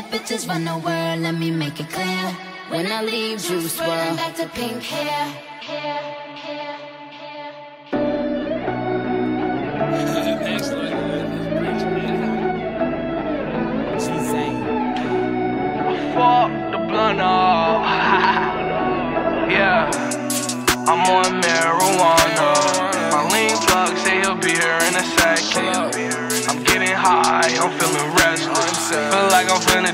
bitches run the world, let me make it clear. When I leave, juice swirl back to pink hair. Fuck the blunt off. Yeah, I'm on marijuana. My lean plug say he'll be here in a second. I'm getting high, I'm feeling restless. Feel like I'm finna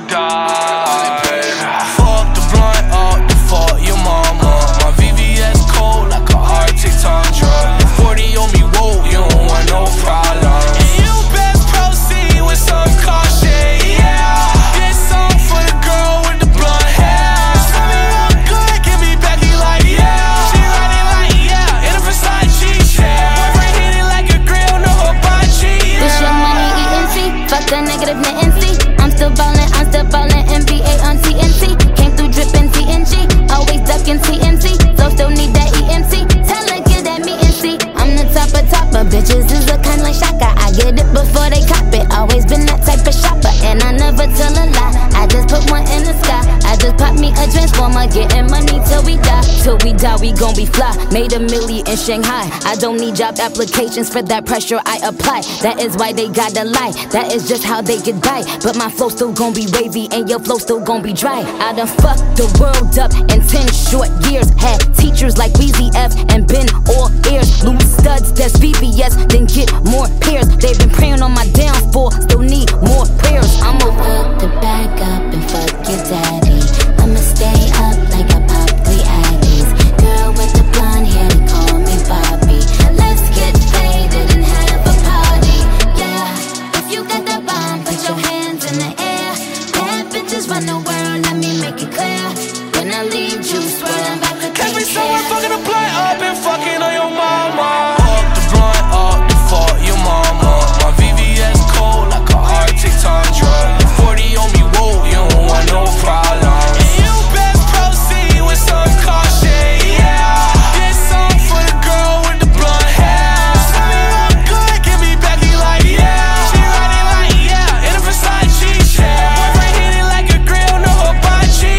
die. Fuck the blunt up, the fuck your mama. My VVS cold like a Arctic tundra. 40 on me, whoa, you don't want no problem. And you best proceed with some caution, yeah. This song for the girl with the blonde hair. Tell me I'm good, give me Becky like yeah. She riding like yeah, in a Versace chair. Boyfriend hit it like a grill, no hibachi, yeah. This your money ENT, fuck the negative Nancy. I'm still ballin', NBA on TNT. Came through drippin' TNG, always duckin' TNT. So still need that ENT, tell her get that me and see. I'm the topper, bitches is a kind like Shaka. I get it before they cop it, always been that type of shopper. And I never tell a lie, I just put one in the sky. I just pop me a transformer, getting money till we die. Till we die, we gon' be fly. Made $1 million in Shanghai. I don't need job applications for that pressure I apply. That is why they gotta lie, that is just how they get by. But my flow still gon' be wavy and your flow still gon' be dry. I done fucked the world up in 10 short years. Had teachers like Weezy F and been all ears. Louis studs, that's VVS, then get more pairs. They've been praying on my downfall, still need more prayers. I'ma fuck the back up and fuck your daddy. I'ma stay up like I pop 3 Addies. Girl with the blonde hair, they call me Bobby. Let's get faded and have a party, yeah. If you got that bomb, put your hands in the air. Bad bitches run the world, let me make it clear. When I leave, juice swirl back to Catch me pink somewhere hair. fucking a blunt up and fucking on your mama. Fuck the blunt up, the fuck your mama. My VVS cold like a Arctic tundra. 40 on me, whoa, you don't want no problem. And you best proceed with some caution, yeah. This song for the girl with the blonde hair. Tell me I'm good, give me Becky like yeah. She riding like yeah, in a Versace chair. Boyfriend hit it like a grill, no hibachi,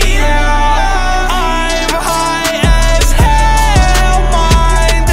yeah. I'm high as hell, mind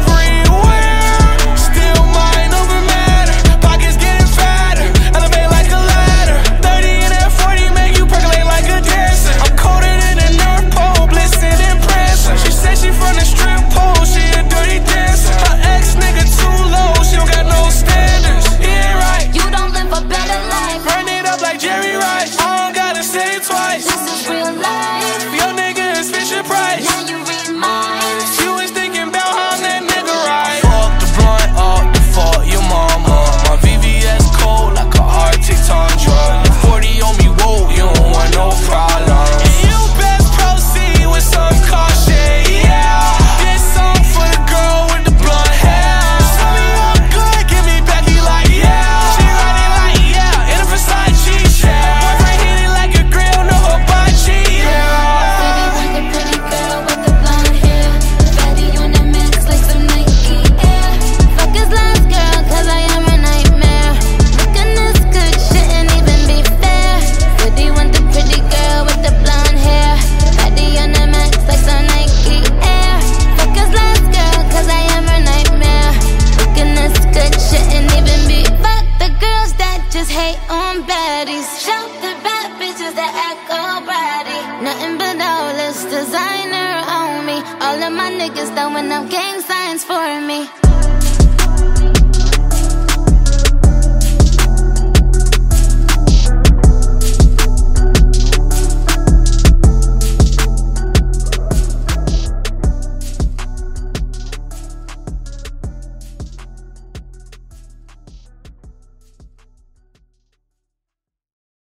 everywhere. Still mind over matter, pockets getting fatter. Elevate like a ladder, 30 and that 40 make you percolate like a dancer. I'm colder than a North Pole, blitzing and prancing. She said she from the strip pole, she a dirty dancer. Her ex nigga too low, she don't got no standards. He ain't right, You don't live a better life, burn it up like Jerry Rice. I don't gotta say it twice. this is real life. Your nigga is Fisher Price. Now you read mine. You was thinking about how that nigga right. Fuck the blunt up, the fuck your mama. My VVS cold like a Arctic tundra. 40 on me, whoa, you don't want no problem. And you best proceed with some caution, yeah. This song for the girl with the blonde hair. Tell me I'm good, give me Becky like yeah. She riding like yeah, in a Versace chair. Boyfriend hit it like a grill, no hibachi, yeah. Pretty girl with the blonde hair. Fatty on the mix like some Nike Air. Fuck his last girl, cause I am a nightmare. Looking this good, shouldn't even be fair. Pretty want the pretty girl with the blonde hair. Fatty on the mix like some Nike Air. Fuck his last girl, cause I am a nightmare. Looking this good, shouldn't even be. Fuck the girls that just hate on baddies. Shout the bad bitches that act all bratty. Nothing but all this designer on me. All of my niggas throwing up gang signs for me.